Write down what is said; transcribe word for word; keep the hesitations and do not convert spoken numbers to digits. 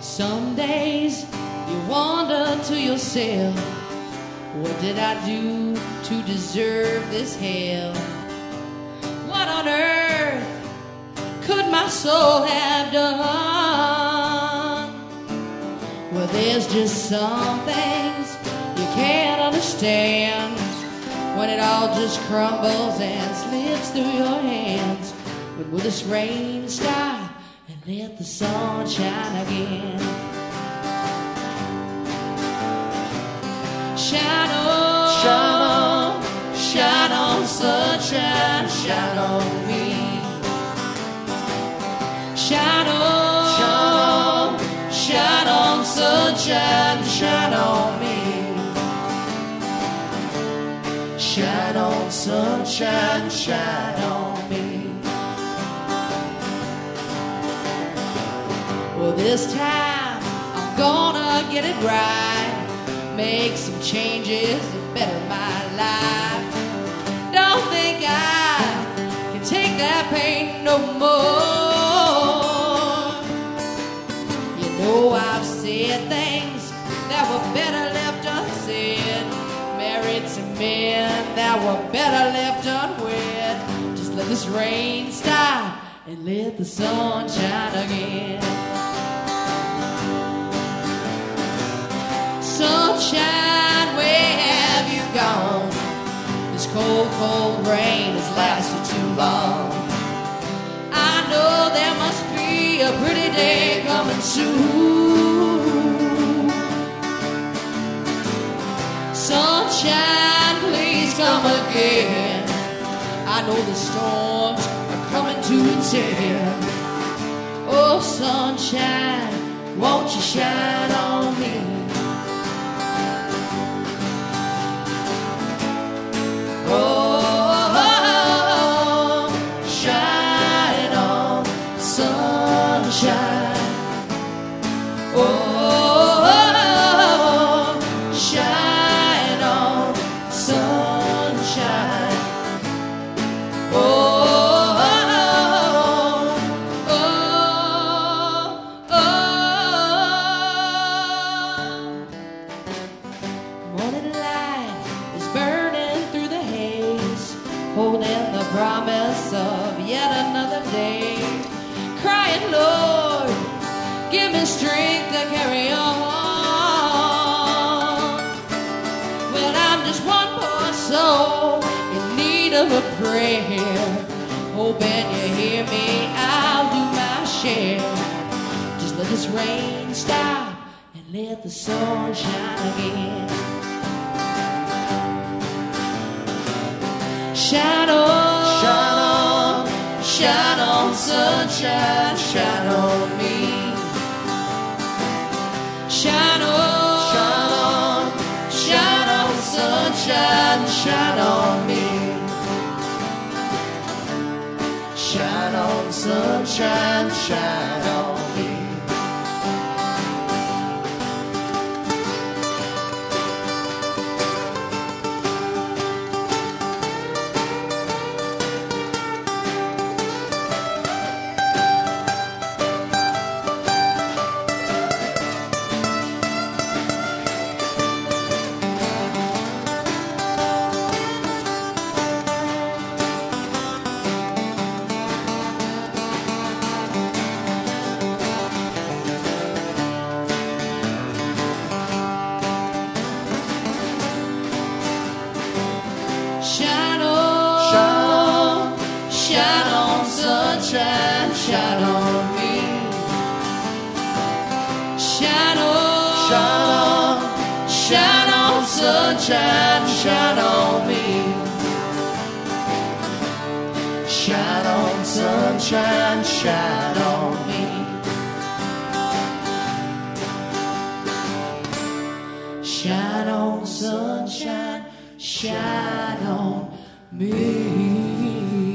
Some days you wonder to yourself, what did I do to deserve this hell? What on earth could my soul have done? Well, there's just some things you can't understand when it all just crumbles and slips through your hands. When will this rain stop and let the sun shine again? Shine on, shine on, shine on, sunshine, shine on me. Shine on, shine on, shine on, sunshine, shine on me. Shine on, sunshine, shine on me. Well, this time I'm gonna get it right, make some changes to better my life. Don't think I can take that pain no more. You know I've said things that were better left unsaid, married some men that were better left unwed. Just let this rain stop and let the sun shine again. Sunshine, where have you gone? This cold, cold rain has lasted too long. I know there must be a pretty day coming soon. Sunshine, please come again. I know the storms are coming to its end. Oh, sunshine, won't you shine on me? Oh, shine on, sunshine. Oh, shine on, sunshine. Oh, oh, oh, oh. Morning light is burning through the haze, holding the promise of yet another day. Crying, Lord, give me strength to carry on. Well, I'm just one poor soul in need of a prayer, hoping you hear me, I'll do my share. Just let this rain stop and let the sun shine again. Shine on, shine on, shine on, sunshine, shine on me. Shine on, shine on, shine on, sunshine, shine on me. Shine on, sunshine, shine on me. Shine on, shine on, shine on, sunshine, shine on me. Shine on, shine on, shine on, sunshine, shine on me. Shine on, sunshine, shine on me. Shine on, sunshine, shine on me.